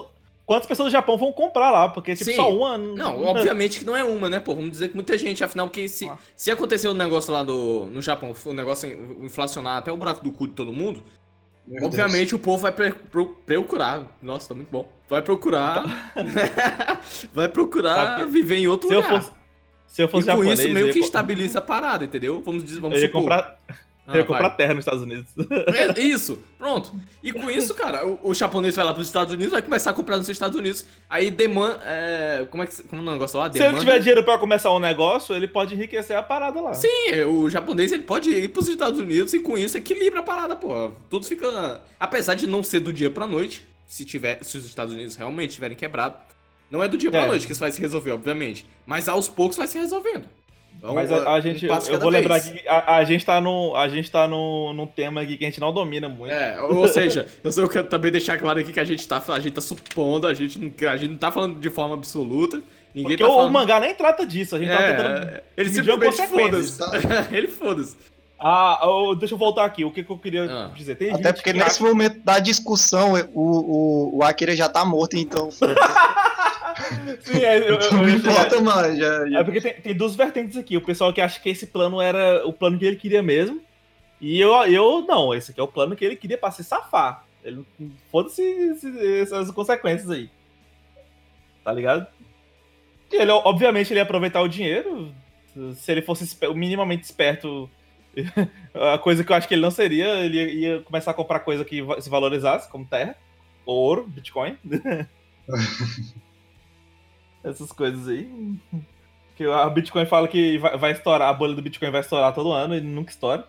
quantas pessoas do Japão vão comprar lá? Porque, tipo, Sim. só uma... Não, obviamente que não é uma, né, pô? Vamos dizer que muita gente, afinal, que se, Ah. se acontecer um negócio lá do, no Japão, o negócio inflacionar até o buraco do cu de todo mundo, Meu obviamente o povo vai pre- pro- procurar. Nossa, tá muito bom. Vai procurar. vai procurar Sabe que- viver em outro Se eu lugar. fosse, se eu E fosse com japonês, isso meio eu ia que co- estabiliza a parada, entendeu? Vamos dizer, vamos eu ia supor. comprar, Ah, eu ia comprar vai. terra nos Estados Unidos. É, isso, pronto. E com isso, cara, o, o japonês vai lá pros Estados Unidos, vai começar a comprar nos Estados Unidos. Aí demanda. É, como é que. Como é o negócio lá? Se ele tiver dinheiro pra começar um negócio, ele pode enriquecer a parada lá. Sim, o japonês ele pode ir pros Estados Unidos e com isso equilibra a parada, pô. Tudo fica. Apesar de não ser do dia pra noite, se, tiver, se os Estados Unidos realmente estiverem quebrados, não é do dia pra É. noite que isso vai se resolver, obviamente. Mas aos poucos vai se resolvendo. Então, Mas a, a gente, um eu, passo eu cada vou lembrar vez. aqui que a, a gente tá, no, a gente tá no, num tema aqui que a gente não domina muito. É, ou seja, eu só quero também deixar claro aqui que a gente tá, a gente tá supondo, a gente, não, a gente não tá falando de forma absoluta. Ninguém Porque tá o falando... mangá nem trata disso, a gente tá tentando... É, ele medir simplesmente consequências, foda-se. Ele foda-se. Ah, oh, deixa eu voltar aqui, o que, que eu queria Ah. dizer. Tem Até gente porque que nesse acha- momento da discussão, o, o, o Akira já tá morto, então. Sim, é, eu, eu, eu, Não eu- importa mais, já, já. É porque tem, tem duas vertentes aqui. O pessoal que acha que esse plano era o plano que ele queria mesmo. E eu, eu não, esse aqui é o plano que ele queria pra se safar. Ele, foda-se esse- essas consequências aí. Tá ligado? E ele, obviamente, ele ia aproveitar o dinheiro. Se ele fosse espe- minimamente esperto, a coisa que eu acho que ele não seria, ele ia, ia começar a comprar coisa que va- se valorizasse, como terra, ouro, Bitcoin. Essas coisas aí. Que a Bitcoin fala que vai, vai estourar, a bolha do Bitcoin vai estourar todo ano e nunca estoura.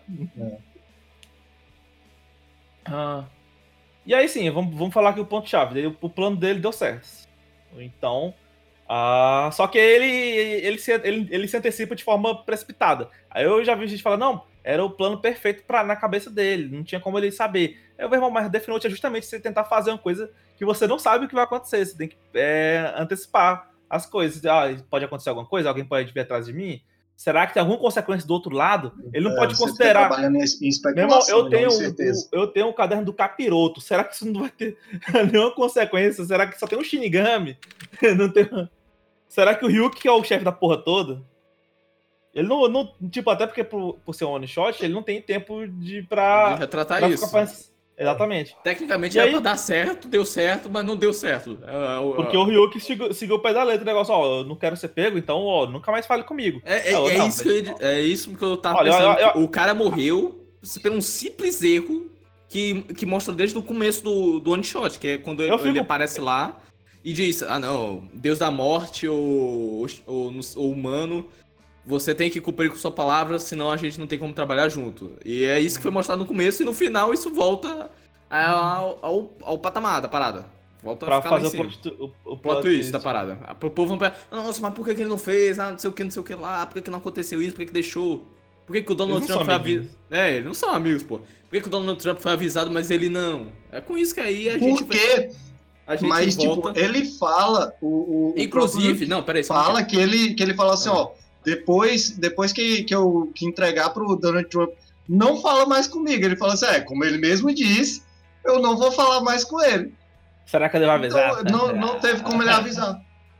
Ah, e aí sim, vamos, vamos falar aqui o ponto-chave. Ele- O plano dele deu certo. Então. Ah, só que ele, ele, se, ele, ele se antecipa de forma precipitada. Aí eu já vi gente falar, não, era o plano perfeito pra, na cabeça dele, não tinha como ele saber. Aí o meu irmão, mas Death Note é justamente você tentar fazer uma coisa que você não sabe o que vai acontecer, você tem que é, antecipar as coisas. Ah, pode acontecer alguma coisa? Alguém pode vir atrás de mim? Será que tem alguma consequência do outro lado? Ele não É, pode você considerar. fica trabalhando em Meu irmão, especulação, eu tenho, com o- certeza. eu tenho o caderno do Capiroto. Será que isso não vai ter nenhuma consequência? Será que só tem um Shinigami? Não tem... Será que o Ryuki, que é o chefe da porra toda, ele não, não tipo, até porque por, por ser um one shot, ele não tem tempo de pra, De retratar pra isso. ficar pra- Exatamente. Tecnicamente E era aí- pra dar certo, deu certo, mas não deu certo. É, o- Porque o Ryuki seguiu, seguiu o pé da letra, o negócio, ó, eu não quero ser pego, então, ó, nunca mais fale comigo. É, é, Não, é não, isso que eu, ia- é isso que eu tava Olha, pensando. eu- eu- O cara morreu por um simples erro que, que mostra desde o começo do, do one shot, que é quando ele, Eu fico- ele aparece lá e diz: ah, não, Deus da morte ou, ou, ou humano, você tem que cumprir com sua palavra, senão a gente não tem como trabalhar junto. E é isso que foi mostrado no começo, e no final isso volta ao, ao, ao patamar da parada. Volta Pra a ficar lá em fazer o cima. plot, o, o Plot twist da twist. parada. Pro povo não pega, nossa, mas por que, que ele não fez? Ah, não sei o que, não sei o que lá, por que, que não aconteceu isso, por que, que deixou? Por que, que o Donald Eles não Trump são foi avisado? amiguinhos. É, eles não são amigos, pô. Por que, que o Donald Trump foi avisado, mas ele não? É com isso que aí a gente. Por quê? A gente Mas, volta. tipo, ele fala. O, o, o Inclusive, próprio não, peraí, só um fala pouquinho. que ele, que ele fala assim, Ah. ó. Depois, depois que, que eu que entregar pro Donald Trump, não fala mais comigo. Ele fala assim, é, como ele mesmo disse, eu não vou falar mais com ele. Será que ele vai avisar? Então, não, não teve como ele avisar.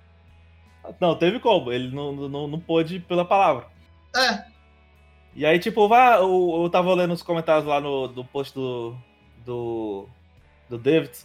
Não, teve como. Ele não, não, não pôde pela palavra. É, E aí, tipo, vai, eu, eu tava lendo os comentários lá no do post do. Do. Do Davidson.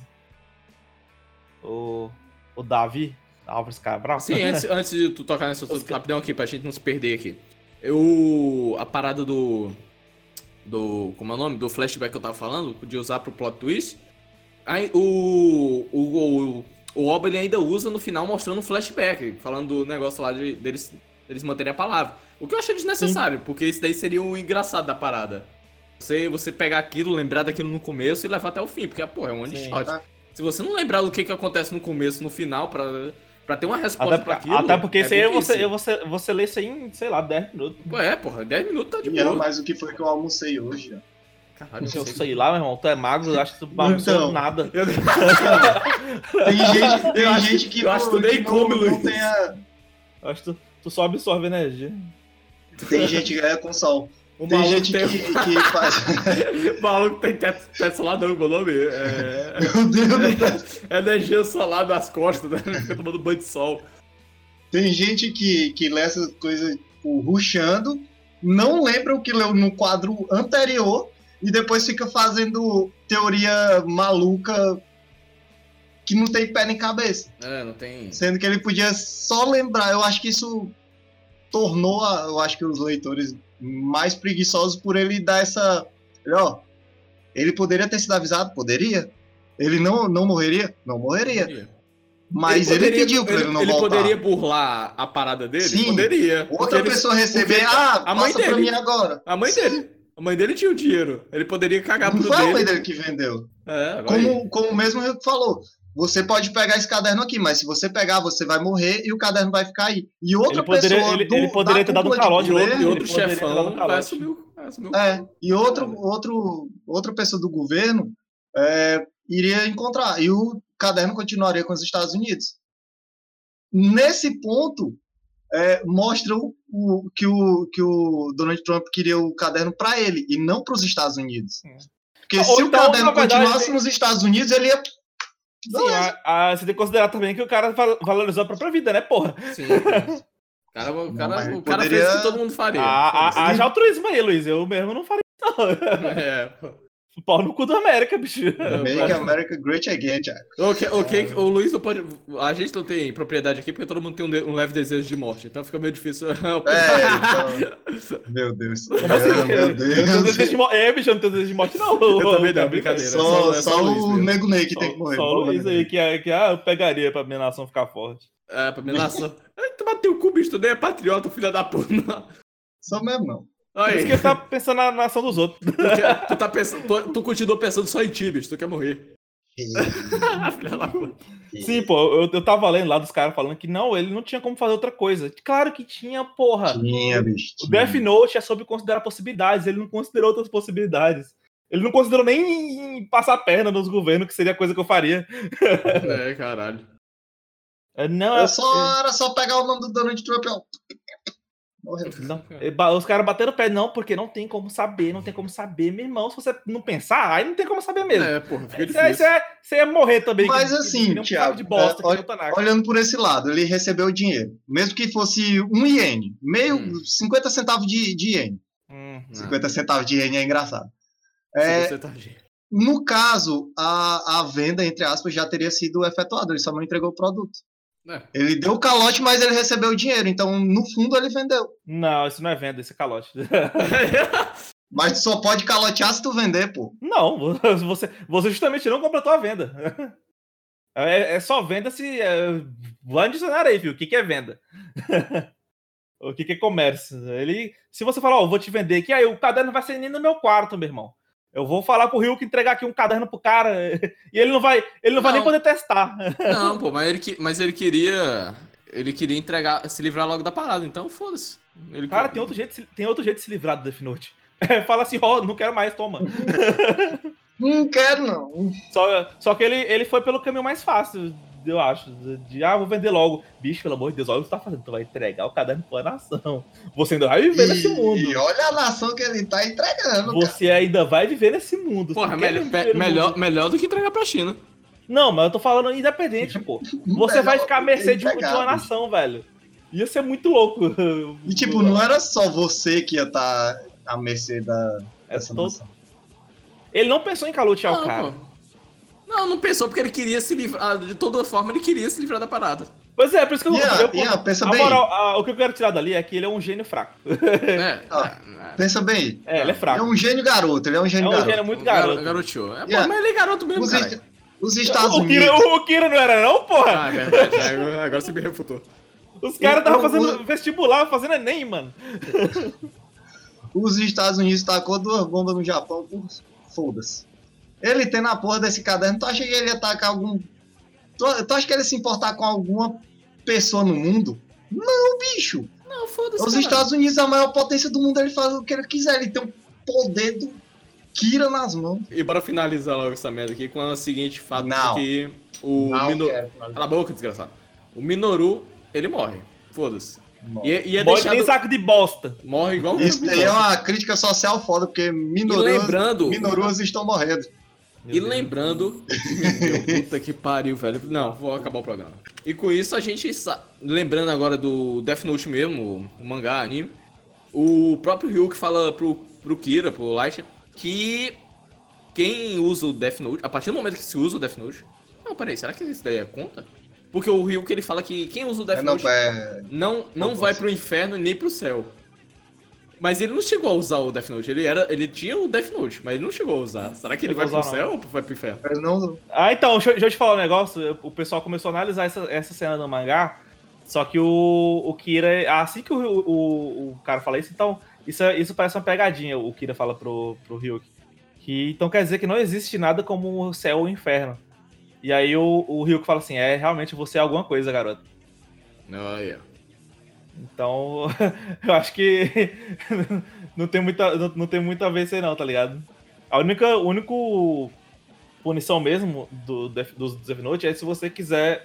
O. O Davi. Álvares Cabral. Sim, antes, antes de tu tocar nesse assunto rapidão aqui, pra gente não se perder aqui. Eu. A parada do. Do. Como é o nome? Do flashback que eu tava falando, de usar pro plot twist. Aí o. O. O, o Oba ele ainda usa no final mostrando um flashback, falando do negócio lá de, deles, deles manterem a palavra. O que eu achei desnecessário, porque isso daí seria o engraçado da parada. Você, você pegar aquilo, lembrar daquilo no começo e levar até o fim, porque, pô, é um one Sim. shot. Se você não lembrar do que, que acontece no começo, no final, pra, pra ter uma resposta Até, pra porque- aquilo. até porque é isso aí burrice. você, você, você lê isso aí em, sei lá, dez minutos. Pô, é, porra, dez minutos tá de e era boa. mais o que foi que eu almocei hoje. ó. Caralho, Eu sei lá, meu irmão, tu é magro, eu acho que tu não Então. sabe nada. Tem gente, tem Eu acho- gente que, eu acho que tu não, nem que come, não, não Luiz. tem a, Eu acho que tu, tu só absorve energia. Tem gente que é com sol. O Tem maluco gente tem... que, que faz. O maluco tem teto, teto solar, não, meu nome é... Meu Deus do céu. é energia solar nas costas, né? Fica tomando banho de sol. Tem gente que, que lê essas coisas, tipo, rushando, não lembra o que leu no quadro anterior e depois fica fazendo teoria maluca que não tem pé nem cabeça. É, não tem... Sendo que ele podia só lembrar. Eu acho que isso tornou, a, eu acho que os leitores mais preguiçosos por ele dar essa... Ó, ele poderia ter sido avisado? Poderia. Ele não, não morreria? Não morreria. Poderia. Mas ele, poderia, ele pediu pra ele, ele não ele voltar. Ele poderia burlar a parada dele? Sim. Poderia. Outra ele, pessoa receber, ah, a mãe passa dele. pra mim agora. A mãe Sim. dele. A mãe dele tinha o dinheiro. Ele poderia cagar Não pro foi dele. a mãe dele que vendeu. É, como, como mesmo o Rico falou, você pode pegar esse caderno aqui, mas se você pegar, você vai morrer e o caderno vai ficar aí. E outra Ele poderia, pessoa ele, do, ele poderia ter dado um cúpula de calote. governo- E outro Ele poderia ter dado um chefão vai calote. assumir o... Vai assumir o... É, e outro, outro, outra pessoa do governo é, iria encontrar. E o caderno continuaria com os Estados Unidos. Nesse ponto, é, mostra o, o, que, o, que o Donald Trump queria o caderno para ele e não para os Estados Unidos. Porque Ou se então, o caderno na verdade, continuasse nos Estados Unidos, ele ia... Sim, a, a, você tem que considerar também que o cara val- valorizou a própria vida, né, porra? Sim. O cara, o cara, mas o cara poderia- fez o que todo mundo faria. Ah, ah, Foda-se. Haja altruísmo aí, Luiz. Eu mesmo não faria isso, não. É, pô. Pau no cu da América, bicho. Make America Great Again, Jack. Ok, ok, o Luiz não pode. A gente não tem propriedade aqui porque todo mundo tem um, de- um leve desejo de morte, então fica meio difícil. É, então... Meu Deus. Como assim? Meu Eu não tenho Deus. desejo de morte. É, bicho, eu não tenho desejo de morte, não. Eu também não, brincadeira. Só, é só Luiz o mesmo. Nego Ney que Só, tem que morrer. só o Luiz aí, que, é- que ah, eu pegaria pra minha nação ficar forte. É, pra minha nação. Ai, tu bateu o cu, bicho, tu nem é patriota, filha da puta. Só mesmo não. Por isso Aí, que ele tá pensando na nação dos outros. tu, quer- tu tá pensando, tu, tu continua pensando só em ti, bicho, tu quer morrer. Filha da puta. Sim, pô, eu, eu tava lendo lá dos caras falando que não, ele não tinha como fazer outra coisa. Claro que tinha, porra. Tinha, bicho. O Death Note é sobre considerar possibilidades, ele não considerou outras possibilidades. Ele não considerou nem passar a perna nos governos, que seria a coisa que eu faria. É, caralho. É, Não, Eu é, só, era só pegar o nome do Donald Trump, ó. Morreu. não, é, ba- os caras bateram o pé, não, porque não tem como saber, não tem como saber, meu irmão. Se você não pensar, aí não tem como saber mesmo. É, porra, fica Você, difícil. você, você ia morrer também. Mas que- assim, que nem um Thiago, saco de bosta, é, que olha- nem o Tanaka. Olhando por esse lado, ele recebeu o dinheiro. Mesmo que fosse um iene, meio, Hum. cinquenta centavos de, de iene. Hum. cinquenta centavos de iene é engraçado. É, Você tá... no caso, a, a venda, entre aspas, já teria sido efetuada, ele só não entregou o produto. É. Ele deu o calote, mas ele recebeu o dinheiro, então no fundo ele vendeu. Não, isso não é venda, esse é calote. Mas tu só pode calotear se tu vender, pô. Não, você, você justamente não completou a venda. É, é só venda se. É, vai no dicionário aí, viu? O que, que é venda? O que, que é comércio? Ele, se você falar, ó, eu vou te vender aqui, aí o caderno vai ser nem no meu quarto, meu irmão. Eu vou falar pro Rio que entregar aqui um caderno pro cara e ele não vai, ele não, vai Não. nem poder testar. Não, pô, mas ele, que- mas ele queria. Ele queria entregar, se livrar logo da parada, então foda-se. Ele Cara, tem outro jeito, de se- tem outro jeito de se livrar do Death Note. Fala assim, ó, não quero mais, toma. Não quero, não. Só, só que ele, ele foi pelo caminho mais fácil, eu acho. De, de, ah, vou vender logo. Bicho, pelo amor de Deus, olha o que você tá fazendo. Tu vai entregar o caderno pra nação. Você ainda vai viver nesse mundo. E olha a nação que ele tá entregando, cara. Você ainda vai viver nesse mundo. Porra, Você quer melhor, viver pe- no melhor, mundo. melhor do que entregar pra China. Não, mas eu tô falando independente, pô. Você vai ficar à mercê de, um- de entregar, uma bicho. nação, velho. Ia ser muito louco. E tipo, não era só você que ia estar à mercê da, É dessa todo- nação. Ele não pensou em calotear Não, o cara. pô. Não, não pensou porque ele queria se livrar. De toda forma, ele queria se livrar da parada. Pois é, por isso que eu não Ian, eu- Ian, pensa a bem. moral, a- o que eu quero tirar dali é que ele é um gênio fraco. É, Ah, é, Pensa bem. É, ele é Ele é fraco. um gênio garoto, ele é um É gênio um garoto. gênio muito Garo- garoto. Garoteou. É, pô, Yeah. mas ele é garoto mesmo, Os, cara. est- os Estados O Kira, Unidos. o Kira não era não, porra? Ah, é verdade. Agora, agora você me refutou. Os caras estavam o- fazendo o- vestibular, fazendo Enem, mano. Os Estados Unidos tacou duas bombas no Japão, por- foda-se. Ele tendo a porra desse caderno, tu acha que ele ia tacar algum. Tu, tu acha que ele ia se importar com alguma pessoa no mundo? Não, bicho. Não, foda-se. Os cara. Estados Unidos, a maior potência do mundo, ele faz o que ele quiser. Ele tem o poder do Kira nas mãos. E bora finalizar logo essa merda aqui com o seguinte fato Não. de que o Não Mino... quero. Cala a boca, desgraçado. O Minoru, ele morre. Foda-se. Ia, ia Morre deixar nem do- saco de bosta. Morre igual um Isso daí é uma crítica social foda, porque minoruas, lembrando- minoruas estão morrendo. E lembrando. Meu, puta que pariu, velho. Não, vou acabar o programa. E com isso a gente. sa- Lembrando agora do Death Note mesmo, o mangá, anime. O próprio Ryuk fala pro, pro Kira, pro Light, que quem usa o Death Note, a partir do momento que se usa o Death Note. Não, peraí, será que isso daí é conta? Porque o Ryuk ele fala que quem usa o Death É, não, Note é... não, não não vai posso. pro inferno nem pro céu. Mas ele não chegou a usar o Death Note. Ele, era, ele tinha o Death Note, mas ele não chegou a usar. Será que ele Eu vai vou pro usar, céu ou vai pro inferno? eu não... Ah, então, deixa, eu- deixa eu te falar um negócio. O pessoal começou a analisar essa, essa cena do mangá. Só que o, o Kira, assim que o, o, o cara fala isso, então, isso, é- isso parece uma pegadinha, o Kira fala pro, pro Ryuk. Que, então quer dizer que não existe nada como o céu ou o inferno. E aí o, o Ryuk fala assim, é, realmente você é alguma coisa, garoto. Olha. Então, eu acho que não tem muita, não, não tem muito a ver isso aí não, tá ligado? A única, a única punição mesmo do, Death- dos Death Note é se você quiser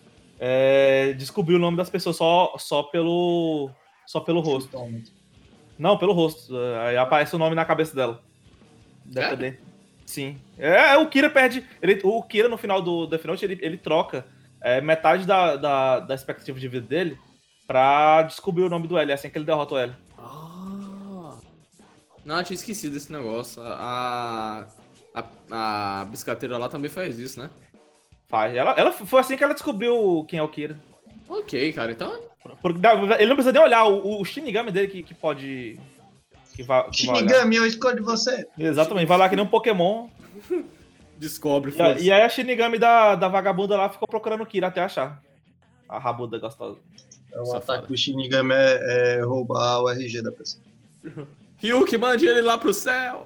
é, descobrir o nome das pessoas só, só, pelo, só pelo rosto. Não, pelo rosto. Aí aparece o nome na cabeça dela. Dependendo. Sim. É, o Kira perde... Ele, o Kira, no final do Death Note, ele, ele troca é, metade da, da, da expectativa de vida dele pra descobrir o nome do L. É assim que ele derrota o L. Ah. Não, eu tinha esquecido desse negócio. A, a, a biscateira lá também faz isso, né? Faz. Ela, ela foi assim que ela descobriu quem é o Kira. Ok, cara, então. Porque dá- ele não precisa nem olhar o, o Shinigami dele que, que pode. Que vai, que vai olhar. Shinigami, eu escolho você. Exatamente, vai lá que nem um Pokémon. Descobre, E, a- foda-se. e aí a Shinigami da, da vagabunda lá ficou procurando o Kira até achar. A rabuda gostosa. O Safado. ataque do Shinigami é, é roubar o R G da pessoa. Ryuk, mande ele lá pro céu!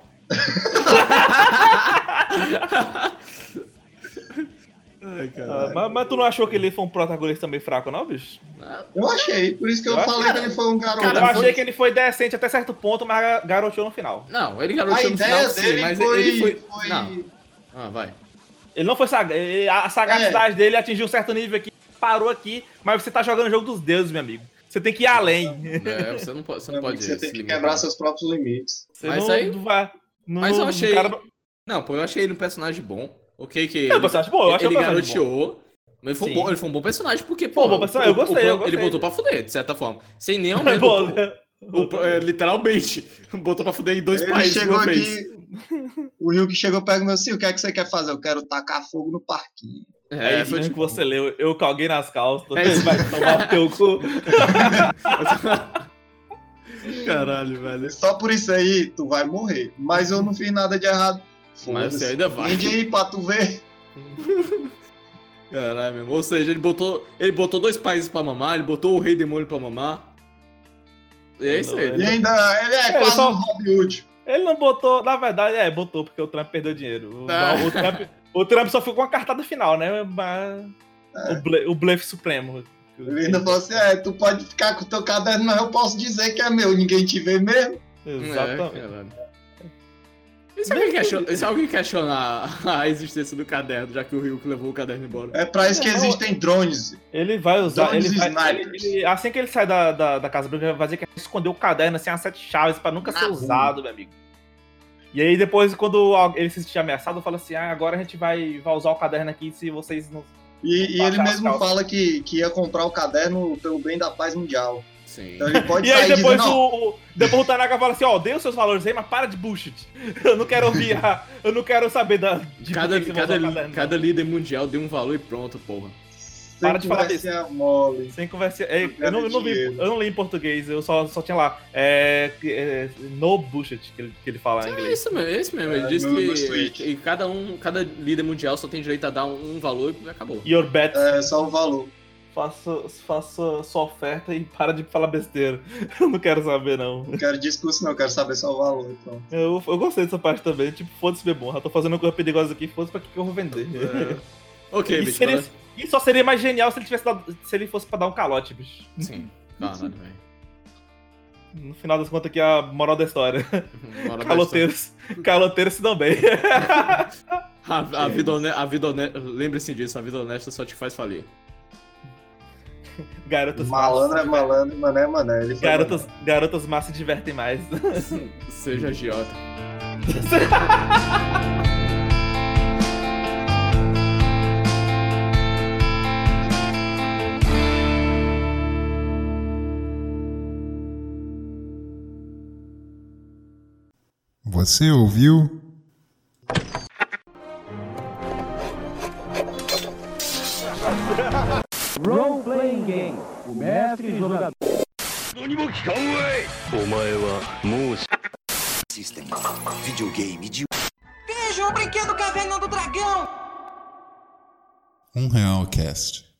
Ai, Ah, mas, mas tu não achou que ele foi um protagonista também fraco, não, bicho? Eu achei, por isso que eu, Eu acho falei que que ele foi um garoto. Cara, eu achei foi- que ele foi decente até certo ponto, mas garoteou no final. Não, ele A garoteou no ideia final sim, dele mas foi... ele foi. foi- Não. Ah, vai. Ele não foi sagaz. A sagacidade dele atingiu um certo nível aqui, parou aqui, mas você tá jogando o jogo dos deuses, meu amigo. Você tem que ir além. É, você não pode, você não pode Você se tem que limitar. quebrar seus próprios limites. Você Mas não, aí- não vai. Não, Mas eu o achei- cara não- Não, pô, eu achei ele um personagem bom. Ok, que. É um personagem bom, eu achei ele um personagem garoteou. Mas ele foi, um Sim. bom, ele foi um bom personagem, porque, Pô, pô, bom personagem, eu o- o gostei, plano- eu gostei. ele botou pra fuder, de certa forma. Sem nenhum medo. Pô, o- o- é, literalmente, botou pra fuder em dois Ele países de chegou uma vez. aqui, o Ryuk chegou e perguntou assim, o que é que você quer fazer? Eu quero tacar fogo no parquinho. É, É, isso foi mesmo tipo. que você leu. Eu calguei nas calças. É isso. Vai tomar no teu cu. Caralho, velho. Só por isso aí, tu vai morrer. Mas eu não fiz nada de errado. Mas você ainda vai. Vende aí pra tu ver. Caralho, meu. Ou seja, ele botou, ele botou dois países pra mamar, ele botou o Rei Demônio pra mamar. E é isso aí. E ainda, ele é É, quase só- um Robin Hood. Ele não botou, na verdade, é, botou, porque o Trump perdeu dinheiro. O, Ah. o Trump, o Trump só ficou com a cartada final, né? Mas, É. o, ble, o blefe supremo. Ele ainda falou assim, é, tu pode ficar com o teu caderno, mas eu posso dizer que é meu, ninguém te vê mesmo. Exatamente. É, caralho. E se alguém, questiona, e se alguém questionar a existência do caderno, já que o Ryuk levou o caderno embora? É pra isso que Não. existem drones. Ele vai usar. Drones Ele vai, snipers. ele- ele- assim que ele sai da, da, da Casa Branca, ele vai dizer que escondeu o caderno, assim, as sete chaves, pra nunca ser Ah, usado, meu amigo. E aí, depois, quando ele se sentir ameaçado, fala assim: ah, agora a gente vai, vai usar o caderno aqui se vocês não. E, e Baixar ele as mesmo calças. fala que, que ia comprar o caderno pelo bem da paz mundial. Sim. Então ele pode E aí sair depois dizendo, não, o, o, depois o Tanaka fala assim, ó, dê os seus valores aí, mas para de bullshit. Eu não quero ouvir, a, eu não quero saber da, de Cada, por que você vai cada, usar o caderno, cada líder mundial deu um valor e pronto, porra. sem para de falar conversinha mole. Sem conversa. É, eu, não, eu, não vi, dinheiro. eu não li em português, eu só, só tinha lá. É, é, no bullshit, que ele, que ele fala em É inglês. isso mesmo, é isso mesmo. Ele É, disse no- no que, Switch. que cada um, cada líder mundial só tem direito a dar um, um valor e acabou. Your bet, É só o valor. faça, faça sua oferta e para de falar besteira. Eu não quero saber, não. Não quero discurso, não, quero saber só o valor. Então. Eu, eu gostei dessa parte também. Tipo, foda-se, meu bom. Já tô fazendo uma coisa perigosa aqui, foda-se pra que que eu vou vender. Ok, E bicho. seria- bora- E só seria mais genial se ele tivesse dado, se ele fosse pra dar um calote, bicho. Sim. Caralho, velho. No final das contas aqui a moral da história. Bora dar Caloteiros. Caloteiros se dão bem. história. A, a vida honesta, a vida honesta, lembre-se disso, a vida honesta só te faz falir. Garotas Malandro é más- malandro, mané é mané. Ele foi Garotas, garotas más se divertem mais. Seja agiota. Você ouviu? Role Playing Game. O mestre e jogador. System. Videogame de Veja o brinquedo Caverna do Dragão! Um Real Cast.